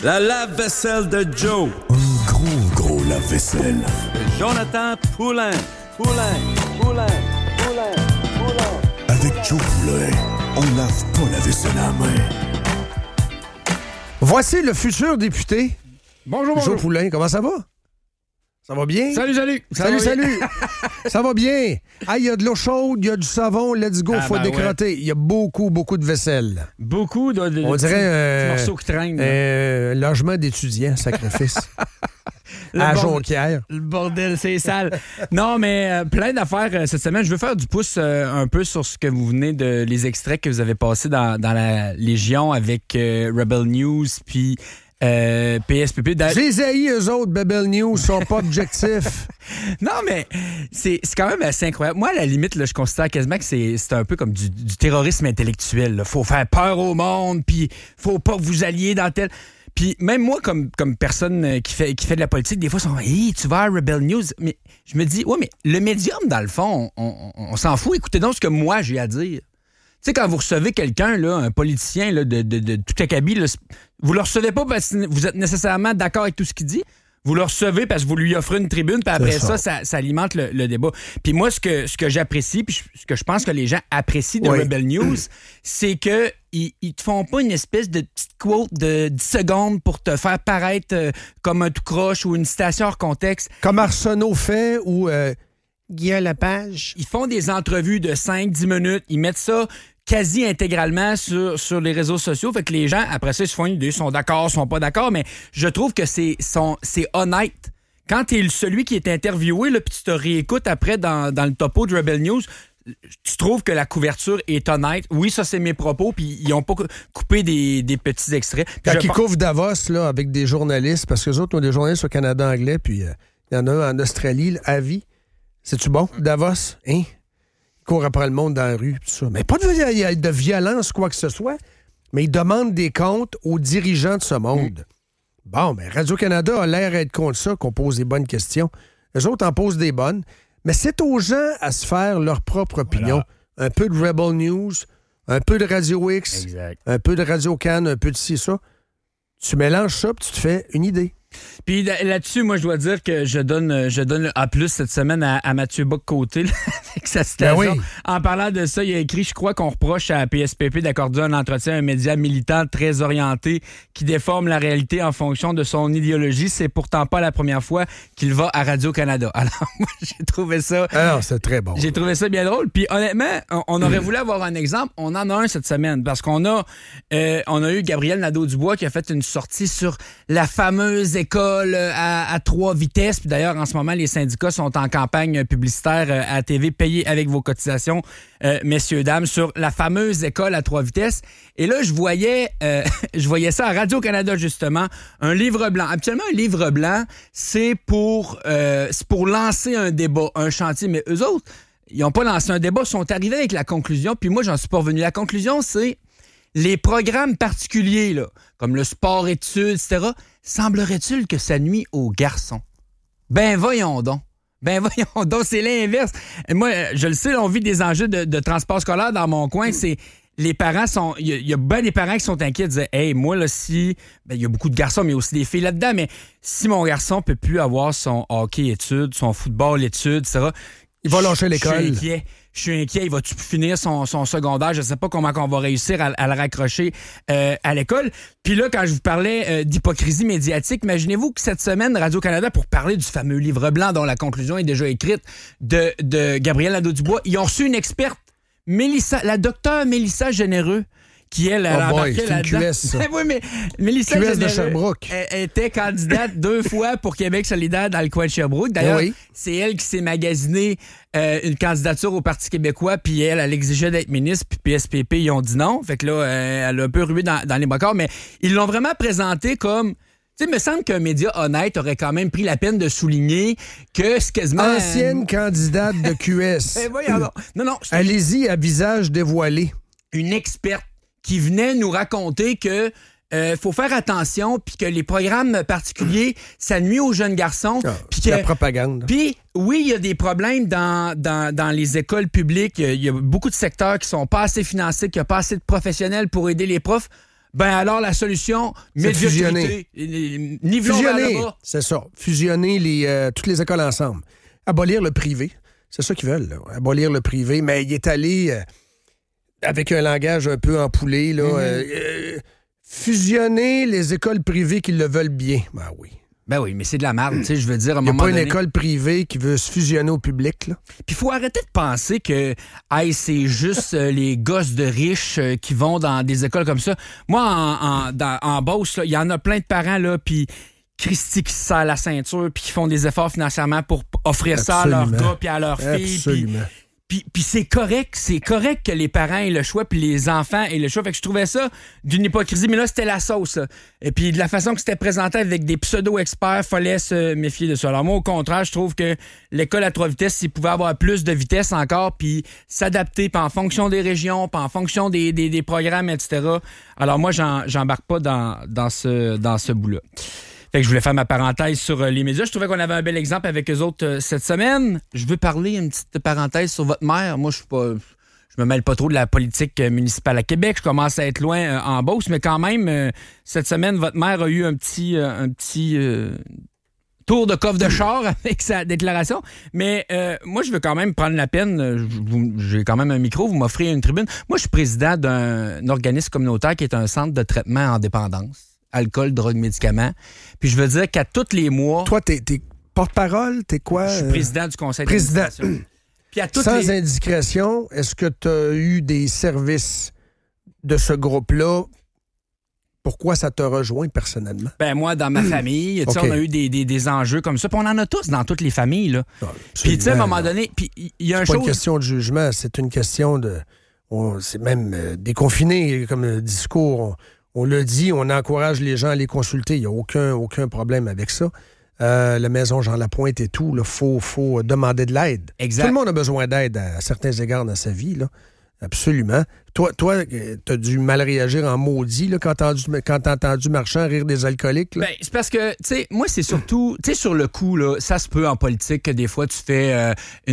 La lave-vaisselle de Joe. Un gros lave-vaisselle. Jonathan Poulain. Avec Joe Poulain, on lave pas la vaisselle à la main. Voici le futur député. Bonjour. Joe Poulain, comment ça va? Ça va bien? Salut. Salut. Ça va bien. Ah, il y a de l'eau chaude, il y a du savon, let's go, faut décrotter. Ouais. Il y a beaucoup de vaisselle. Beaucoup de on dirait morceaux qui traînent. Logement d'étudiants, sacrifice. À Jonquière. Le bordel, c'est sale. Non, mais plein d'affaires cette semaine. Je veux faire du pouce un peu sur ce que vous venez de... les extraits que vous avez passés dans la Légion avec Rebel News, puis... PSPP. Je les haïs, eux autres, Rebel News, sont pas objectifs. Non, mais c'est quand même assez incroyable. Moi, à la limite, là, je considère quasiment que c'est un peu comme du terrorisme intellectuel. Il faut faire peur au monde, puis faut pas que vous alliez dans tel... Puis même moi, comme personne qui fait de la politique, des fois, ils sont hey, tu vas à Rebel News. Mais je me dis, ouais, mais le médium, dans le fond, on s'en fout. Écoutez donc ce que moi, j'ai à dire. Tu sais, quand vous recevez quelqu'un, là, un politicien là, de tout acabit, là, vous le recevez pas parce que vous êtes nécessairement d'accord avec tout ce qu'il dit. Vous le recevez parce que vous lui offrez une tribune, puis après ça alimente le débat. Puis moi, ce que j'apprécie, puis ce que je pense que les gens apprécient de Rebel News, c'est que ils te font pas une espèce de petite quote de 10 secondes pour te faire paraître comme un tout croche ou une citation hors contexte. Comme Arsenault fait ou Guillaume Lepage. Ils font des entrevues de 5-10 minutes, ils mettent ça quasi intégralement sur les réseaux sociaux. Fait que les gens, après ça, ils se font une idée, sont d'accord, sont pas d'accord, mais je trouve que c'est honnête. Quand t'es celui qui est interviewé, là, puis tu te réécoutes après dans le topo de Rebel News, tu trouves que la couverture est honnête. Oui, ça, c'est mes propos, puis ils ont pas coupé des petits extraits. Puis quand ils couvrent Davos là, avec des journalistes, parce que les autres ont des journalistes au Canada anglais, puis il y en a un en Australie, à vie. C'est-tu bon, Davos? Hein? Court après le monde dans la rue, tout ça. Mais pas de violence, quoi que ce soit, mais ils demandent des comptes aux dirigeants de ce monde. Bon, mais Radio-Canada a l'air d'être contre ça, qu'on pose des bonnes questions. Eux autres en posent des bonnes, mais c'est aux gens à se faire leur propre opinion. Voilà. Un peu de Rebel News, un peu de Radio X, un peu de Radio-Can, un peu de ci, ça. Tu mélanges ça, puis tu te fais une idée. Puis là-dessus, moi, je dois dire que je donne le A+ cette semaine à Mathieu Bock-Côté avec sa citation. Ben oui. En parlant de ça, il a écrit « Je crois qu'on reproche à PSPP d'accorder un entretien à un média militant très orienté qui déforme la réalité en fonction de son idéologie. C'est pourtant pas la première fois qu'il va à Radio-Canada. » Alors, moi, j'ai trouvé ça... Alors, c'est très bon. J'ai trouvé ça bien drôle. Puis honnêtement, on aurait voulu avoir un exemple. On en a un cette semaine parce qu'on a eu Gabriel Nadeau-Dubois qui a fait une sortie sur la fameuse école à 3 vitesses. Puis d'ailleurs, en ce moment, les syndicats sont en campagne publicitaire à TV. Payez avec vos cotisations, messieurs, dames, sur la fameuse école à 3 vitesses. Et là, je voyais ça à Radio-Canada, justement, un livre blanc. Habituellement, un livre blanc, c'est pour lancer un débat, un chantier. Mais eux autres, ils n'ont pas lancé un débat, ils sont arrivés avec la conclusion. Puis moi, j'en suis pas revenu. La conclusion, c'est les programmes particuliers, là, comme le sport-études, etc., semblerait-il que ça nuit aux garçons? Ben voyons donc, c'est l'inverse. Moi, je le sais, on vit des enjeux de transport scolaire dans mon coin, c'est... Les parents sont... Il y a bien des parents qui sont inquiets, disaient « Hey, moi, là, si... » Ben, il y a beaucoup de garçons, mais aussi des filles là-dedans, mais si mon garçon peut plus avoir son hockey-études, son football-études, etc., il va lâcher l'école. Je suis inquiet. Il va-tu finir son secondaire? Je ne sais pas comment on va réussir à le raccrocher à l'école. Puis là, quand je vous parlais d'hypocrisie médiatique, imaginez-vous que cette semaine, Radio-Canada, pour parler du fameux livre blanc dont la conclusion est déjà écrite de Gabriel Nadeau-Dubois, ils ont reçu une experte, la docteure Mélissa Généreux, qui, elle, a embarqué là-dedans. QS, ça. Oui, mais Mélissa QS de Sherbrooke. Elle était candidate 2 fois pour Québec solidaire dans le coin de Sherbrooke. D'ailleurs, c'est elle qui s'est magasinée une candidature au Parti québécois, puis elle exigeait d'être ministre, puis PSPP, ils ont dit non. Fait que là, elle a un peu rué dans les brocards, mais ils l'ont vraiment présenté comme... Tu sais, il me semble qu'un média honnête aurait quand même pris la peine de souligner que c'est quasiment... Ancienne candidate de QS. Non. Allez-y à visage dévoilé. Une experte qui venait nous raconter que faut faire attention, puis que les programmes particuliers, ça nuit aux jeunes garçons. C'est la propagande. Puis, oui, il y a des problèmes dans les écoles publiques. Il y a beaucoup de secteurs qui sont pas assez financés, qui n'ont pas assez de professionnels pour aider les profs. ben alors la solution, médiocrité. Nivelons vers le bas. C'est ça. Fusionner toutes les écoles ensemble. Abolir le privé. C'est ça qu'ils veulent, là. Abolir le privé. Mais il est allé avec un langage un peu empoulé, là. Fusionner les écoles privées qui le veulent bien. Ben oui. Ben oui, mais c'est de la merde, tu sais, je veux dire, à un moment donné... Il n'y a pas une école privée qui veut se fusionner au public, là. Puis il faut arrêter de penser que c'est juste les gosses de riches qui vont dans des écoles comme ça. Moi, en Beauce, il y en a plein de parents, là, puis Christy qui se serrent la ceinture, puis qui font des efforts financièrement pour offrir ça à leurs gars puis à leurs filles. Absolument. Puis c'est correct que les parents aient le choix, puis les enfants aient le choix. Fait que je trouvais ça d'une hypocrisie, mais là, c'était la sauce, là. Et puis de la façon que c'était présenté avec des pseudo-experts, fallait se méfier de ça. Alors moi, au contraire, je trouve que l'école à 3 vitesses, s'il pouvait avoir plus de vitesse encore, puis s'adapter, puis en fonction des régions, puis en fonction des programmes, etc. Alors moi, j'embarque pas dans ce bout-là. Fait que je voulais faire ma parenthèse sur les médias. Je trouvais qu'on avait un bel exemple avec eux autres cette semaine. Je veux parler une petite parenthèse sur votre maire. Moi, je me mêle pas trop de la politique municipale à Québec. Je commence à être loin en Beauce, mais quand même, cette semaine, votre maire a eu un petit tour de coffre de char avec sa déclaration. Mais moi, je veux quand même prendre la peine. J'ai quand même un micro, vous m'offrez une tribune. Moi, je suis président d'un organisme communautaire qui est un centre de traitement en dépendance. Alcool, drogue, médicaments. Puis je veux dire qu'à tous les mois... Toi, t'es porte-parole? T'es quoi? Je suis président du conseil d'administration. Puis à Sans indiscrétion, est-ce que tu as eu des services de ce groupe-là? Pourquoi ça t'a rejoint personnellement? Ben moi, dans ma famille, on a eu des enjeux comme ça. Puis on en a tous dans toutes les familles, là. Puis tu sais, à un moment donné, puis il y a c'est pas une question de jugement, c'est une question de... c'est même déconfiné comme discours. On l'a dit, on encourage les gens à les consulter. Il n'y a aucun problème avec ça. La maison Jean Lapointe et tout, il faut demander de l'aide. Exact. Tout le monde a besoin d'aide à certains égards dans sa vie, là. Absolument. Toi, t'as dû mal réagir en maudit là, quand t'as entendu Marchand rire des alcooliques. Là. Ben, c'est parce que, tu sais, moi, c'est surtout, tu sais, sur le coup, là, ça se peut en politique que des fois, tu fais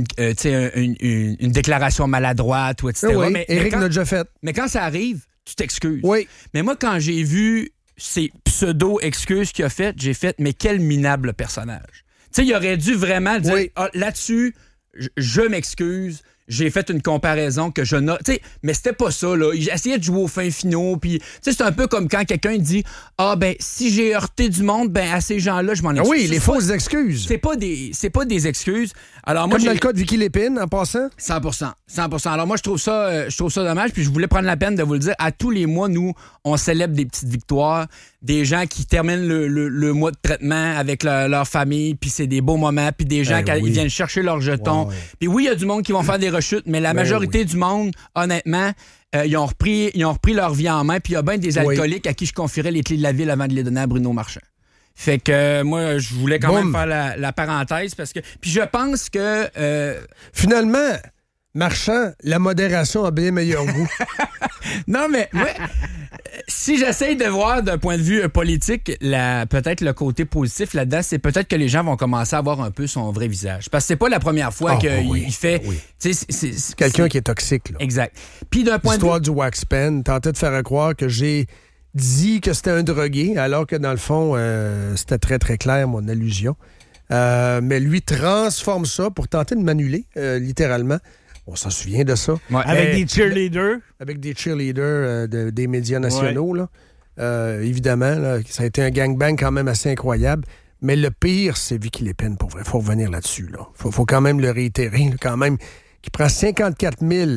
une déclaration maladroite, ou etc. Oui, Éric l'a déjà fait. Mais quand ça arrive, tu t'excuses. Oui. Mais moi, quand j'ai vu ces pseudo-excuses qu'il a faites, j'ai fait, mais quel minable personnage. Tu sais, il aurait dû vraiment dire, là-dessus, je m'excuse. J'ai fait une comparaison que je n'ai... Tu sais, mais c'était pas ça, là. J'essayais de jouer au fin finaux, puis... Tu sais, c'est un peu comme quand quelqu'un dit « Ah, ben, si j'ai heurté du monde, ben, à ces gens-là, je m'en excuse. » Oui, les fausses excuses. C'est pas des excuses. Alors, moi, comme dans le cas de Vicky Lépine, en passant? 100%. Alors, moi, je trouve ça dommage, puis je voulais prendre la peine de vous le dire. À tous les mois, nous, on célèbre des petites victoires, des gens qui terminent le mois de traitement avec leur famille, puis c'est des beaux moments, puis des gens qui viennent chercher leurs jetons. Ouais. Puis oui, il y a du monde qui vont faire des rechutes, mais la majorité du monde, honnêtement, ils ont repris leur vie en main, puis il y a bien des alcooliques à qui je confierais les clés de la ville avant de les donner à Bruno Marchand. Fait que moi, je voulais quand même faire la parenthèse, parce que... Puis je pense que... Finalement... Marchand, la modération a bien meilleur goût. Non, mais ouais, si j'essaye de voir d'un point de vue politique, peut-être le côté positif là-dedans, c'est peut-être que les gens vont commencer à voir un peu son vrai visage. Parce que c'est pas la première fois qu'il fait... Oui. C'est quelqu'un qui est toxique. Là. Exact. Puis d'un point l'histoire du wax pen tentait de faire croire que j'ai dit que c'était un drogué, alors que dans le fond, c'était très, très clair, mon allusion. Mais lui transforme ça pour tenter de m'annuler, littéralement. On s'en souvient de ça. Ouais. Avec des cheerleaders. Avec des cheerleaders des médias nationaux. Là. Évidemment, là, ça a été un gangbang quand même assez incroyable. Mais le pire, c'est Vicky Lépine, pour vrai. Il faut revenir là-dessus. Là. Faut quand même le réitérer. Là, quand même, qui prend 54 000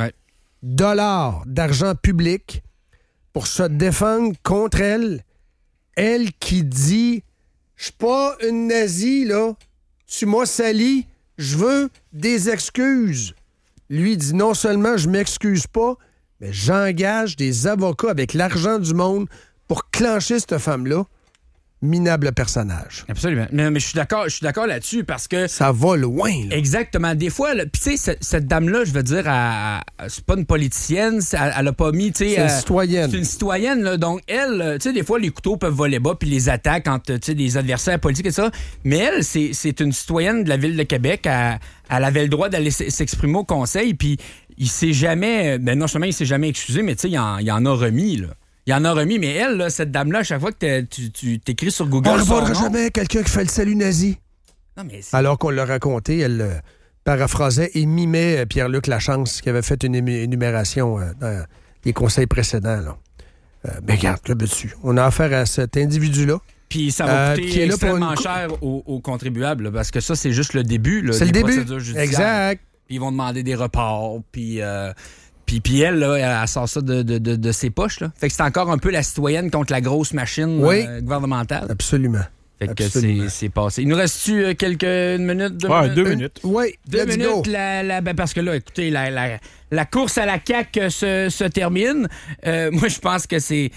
$ d'argent public pour se défendre contre elle. Elle qui dit « Je suis pas une nazie, là. Tu m'as sali. Je veux des excuses. » Lui dit non seulement je m'excuse pas, mais j'engage des avocats avec l'argent du monde pour clencher cette femme-là. Minable personnage. Absolument. Mais je suis d'accord là-dessus parce que... Ça va loin, là. Exactement. Des fois, puis tu sais, cette dame-là, je veux dire, c'est pas une politicienne, elle a pas mis, tu sais... C'est une citoyenne. C'est une citoyenne, là. Donc, elle, tu sais, des fois, les couteaux peuvent voler bas puis les attaques entre, tu sais, des adversaires politiques et ça. Mais elle, c'est une citoyenne de la Ville de Québec. Elle avait le droit d'aller s'exprimer au conseil, puis il s'est jamais... Ben non seulement il s'est jamais excusé, mais tu sais, il en a remis, là. il en a remis. Mais elle, là, cette dame-là, à chaque fois que tu t'écris sur Google... On ne son voudra nom- jamais quelqu'un qui fait le salut nazi. Non, mais c'est- Alors qu'on l'a raconté, elle paraphrasait et mimait Pierre-Luc Lachance, qui avait fait une énumération dans les conseils précédents. Là. Mais regarde, là dessus. On a affaire à cet individu-là. Puis ça va qui coûter est là pour extrêmement une cher aux contribuables, là, parce que ça, c'est juste le début. Là, C'est le des début. procédures judiciaires. Exact. Puis ils vont demander des reports, puis elle, là, elle sort ça de ses poches. Là. Fait que c'est encore un peu la citoyenne contre la grosse machine gouvernementale. Absolument. Fait que Absolument. c'est passé. Il nous reste-tu quelques minutes? 2 minutes. Oui, Deux let's minutes, go. parce que là, écoutez, la course à la CAQ se termine. Moi, je pense que c'est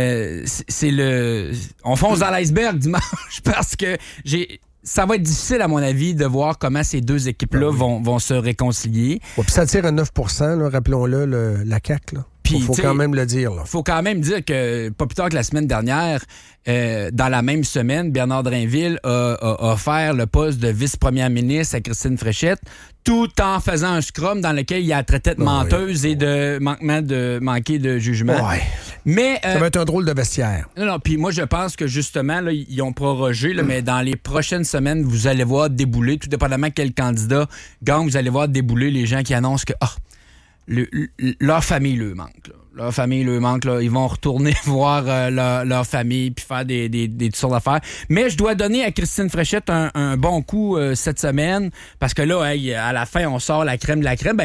le... On fonce dans l'iceberg dimanche parce que ça va être difficile, à mon avis, de voir comment ces deux équipes-là vont se réconcilier. Ouais, puis ça tire à 9 là, rappelons-le, la CAQ. Là. Puis, faut t'sais, quand même le dire. Là. Faut quand même dire que, pas plus tard que la semaine dernière, dans la même semaine, Bernard Drinville a offert le poste de vice-première ministre à Christine Fréchette, tout en faisant un scrum dans lequel il a traité de menteuse et de manquer de jugement. Ouais. Mais Ça va être un drôle de vestiaire. non, puis moi, je pense que justement, là, ils ont prorogé, là, mais dans les prochaines semaines, vous allez voir débouler, tout dépendamment quel candidat gagne, vous allez voir débouler les gens qui annoncent que leur famille leur manque. Là. Leur famille leur manque. Là. Ils vont retourner voir leur famille puis faire des toutes sortes d'affaires. Mais je dois donner à Christine Fréchette un bon coup cette semaine parce que là, à la fin, on sort la crème de la crème.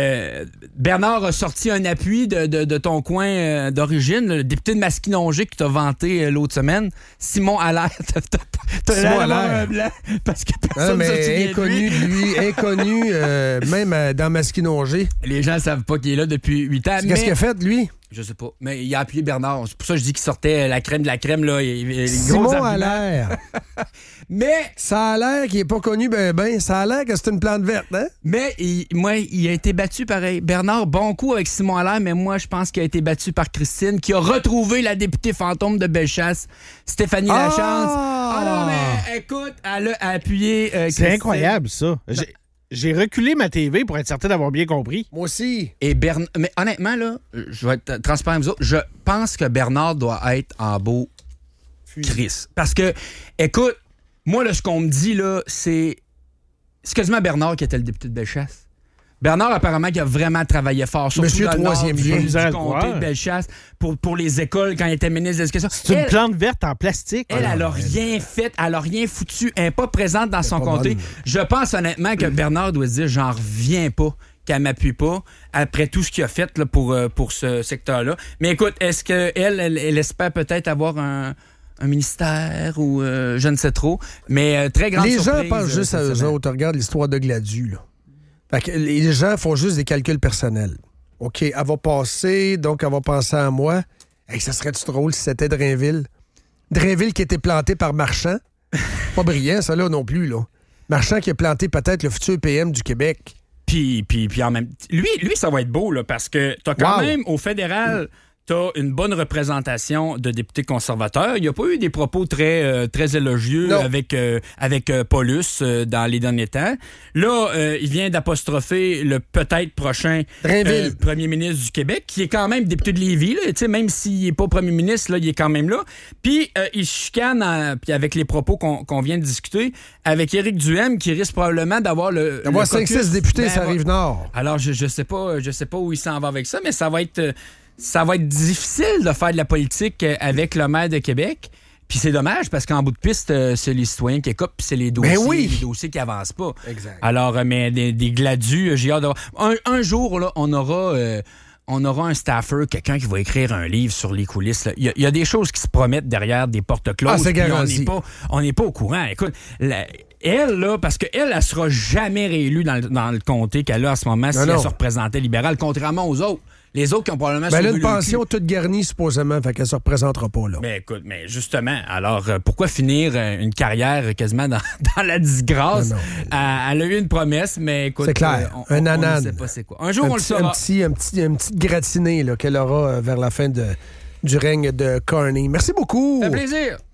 Bernard a sorti un appui de ton coin d'origine, le député de Masquinongé qui t'a vanté l'autre semaine, Simon Allaire. T'as Simon l'air d'avoir Allaire. un blanc parce que Ah, personne ne se souvient mais de inconnu lui. de lui, inconnu même dans Masquinongé. Les gens savent pas qu'il est là depuis 8 ans. Qu'est-ce qu'il a fait, lui? Je sais pas. Mais il a appuyé Bernard. C'est pour ça que je dis qu'il sortait la crème de la crème. Là, les gros Simon arguments. Allaire. Mais Ça a l'air qu'il n'est pas connu ben. Ça a l'air que c'est une plante verte, hein? il a été battu pareil. Bernard, bon coup avec Simon Allaire, mais moi, je pense qu'il a été battu par Christine, qui a retrouvé la députée fantôme de Bellechasse, Stéphanie Lachance. Ah non, mais écoute, elle a appuyé C'est Christine. incroyable, ça. J'ai reculé ma TV pour être certain d'avoir bien compris. Moi aussi. Et mais honnêtement, là, je vais être transparent avec vous autres, je pense que Bernard doit être en beau Chris. Parce que, écoute, moi, là, ce qu'on me dit, là, c'est quasiment Bernard qui était le député de Bellechasse. Bernard, apparemment, qui a vraiment travaillé fort, surtout Monsieur dans le nord troisième du lien. Vous allez le comté croire. de Bellechasse pour les écoles quand il était ministre de l'Éducation. C'est une plante verte en plastique. Elle a rien fait, elle a rien foutu, elle n'est pas présente dans son pas comté. bonne. Je pense honnêtement que Bernard doit se dire, j'en reviens pas qu'elle m'appuie pas après tout ce qu'il a fait là, pour ce secteur-là. Mais écoute, est-ce qu'elle espère peut-être avoir un ministère ou je ne sais trop, mais très grande Les gens surprise, pensent juste à cette eux semaine. autres. Regarde l'histoire de Gladu, là. Fait que les gens font juste des calculs personnels. OK, elle va passer, donc elle va penser à moi. Hey, ça serait-tu drôle si c'était Drainville? Drainville qui était planté par Marchand. Pas brillant, ça, là, non plus, là. Marchand qui a planté peut-être le futur PM du Québec. Puis en même lui, ça va être beau, là, parce que t'as quand Wow. même, au fédéral, t'as une bonne représentation de députés conservateurs. Il n'y a pas eu des propos très élogieux Non. avec Paulus dans les derniers temps. Là, il vient d'apostropher le peut-être prochain Drainville. premier ministre du Québec, qui est quand même député de Lévis. Là, tu sais, même s'il n'est pas premier ministre, là, il est quand même là. Puis il chicane, puis avec les propos qu'on vient de discuter, avec Éric Duhem, qui risque probablement d'avoir le D'avoir le caucus. 5-6 députés, Ben, ça arrive nord. alors, je sais pas où il s'en va avec ça, mais ça va être difficile de faire de la politique avec le maire de Québec. Puis c'est dommage parce qu'en bout de piste, c'est les citoyens qui écopent, puis c'est les dossiers, oui. les dossiers qui avancent pas. Exact. Alors, mais des gladus, j'ai hâte de voir. Un jour, là, on aura un staffer, quelqu'un qui va écrire un livre sur les coulisses. Là. Il y a des choses qui se promettent derrière des portes closes. Ah, c'est puis garanti. on n'est pas au courant. Écoute, elle, là, parce qu'elle, elle sera jamais réélue dans le comté qu'elle a en ce moment si elle non. se représentait libérale, contrairement aux autres. Les autres qui ont probablement Ben, elle a sauvé une le pension cul. toute garnie, supposément, fait qu'elle se représentera pas, là. Mais écoute, mais justement, alors pourquoi finir une carrière quasiment dans la disgrâce? Non. Elle a eu une promesse, mais écoute, C'est clair. on Un ne ananas. sait pas c'est quoi. Un jour, on le saura. Un petit gratiné là, qu'elle aura vers la fin du règne de Carney. Merci beaucoup. Ça fait plaisir.